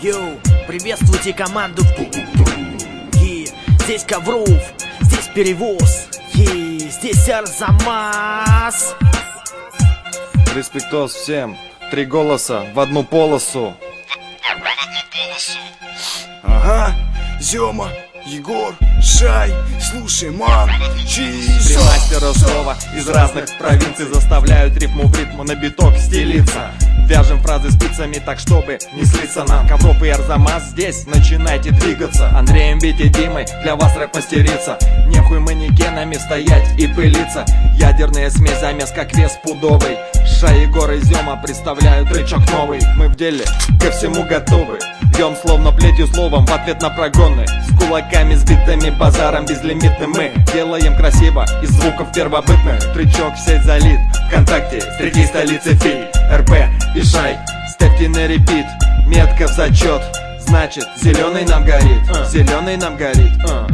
Йоу, приветствуйте команду. Здесь Ковров, здесь перевоз, здесь Арзамас. Респектос всем, 3 голоса в одну полосу. Ага, Зёма, Егор, Шай, слушай, ман, Три мастера слова из разных провинций заставляют рифму в ритм на биток стелиться. Вяжем фразы спицами так, чтобы не слиться нам. Ковров и Арзамас здесь, начинайте двигаться. Андреем, Витей, Димой для вас рэп мастерица. Нехуй манекенами стоять и пылиться. Ядерная смесь, замес как вес пудовый. Шай, Егор и Зёма представляют рычаг новый. Мы в деле, ко всему готовы. Бьем словно плетью словом в ответ на прогоны. С кулаками, сбитыми базаром безлимитным. Мы делаем красиво из звуков первобытных. Трючок в сеть залит, ВКонтакте с 3-й столицы Фи. РП и Шай, ставьте на репит. Метка в зачет, значит зеленый нам горит. Зеленый нам горит.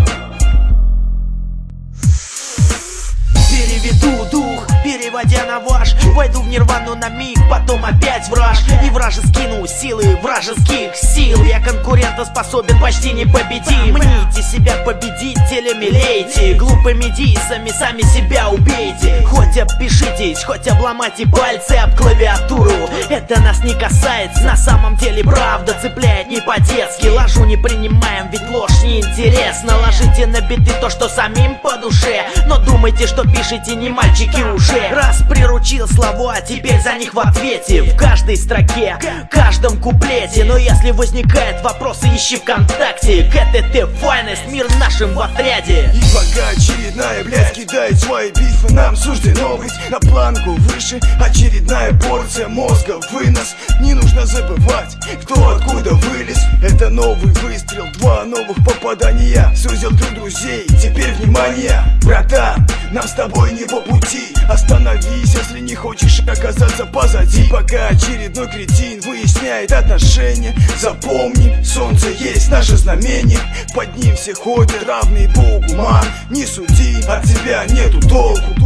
Переведу дух, переводя на ваш. Войду в нирвану на миг, потом опять враж. И враже скину силы вражеских сил. Я конкурентоспособен, почти непобедим. Мните себя победителями, лейте. Глупыми дисами сами себя убейте. Хоть обпишитесь, хоть обломайте пальцы об клавиатуру. Это нас не касается, на самом деле правда цепляет не по-детски. Ложу не принимаем, ведь ложь неинтересна. Ложите на биты то, что самим по душе. Но думайте, что пишите не мальчики уже. Раз приручил слова, теперь за них в ответе. В каждой строке, в каждом куплете. Но если возникает вопросы, ищи ВКонтакте. КТТ Finest, мир нашим в отряде. И пока очередная, блядь, кидает свои бифы, нам суждено быть на планку выше. Очередная порция мозга, вынос. Не нужно забывать, кто откуда вылез. Это новый выстрел, 2 новых попадания. Сузил круг друзей, теперь внимание, братан, нам с тобой не по пути. Остановись, если не хочешь оказаться позади. Пока очередной кретин выясняет отношения. Запомни, солнце есть наше знамение. Под ним все ходят равные Богу, ман. Не суди, от тебя нету толку.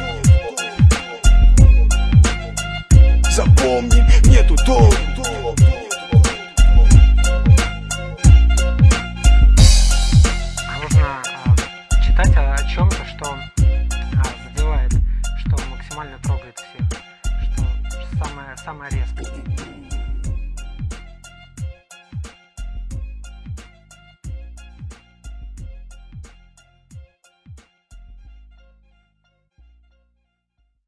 Запомни, нету толку. Нужно читать о чем-то, что задевает, что максимально трогает всех, что самое резкое.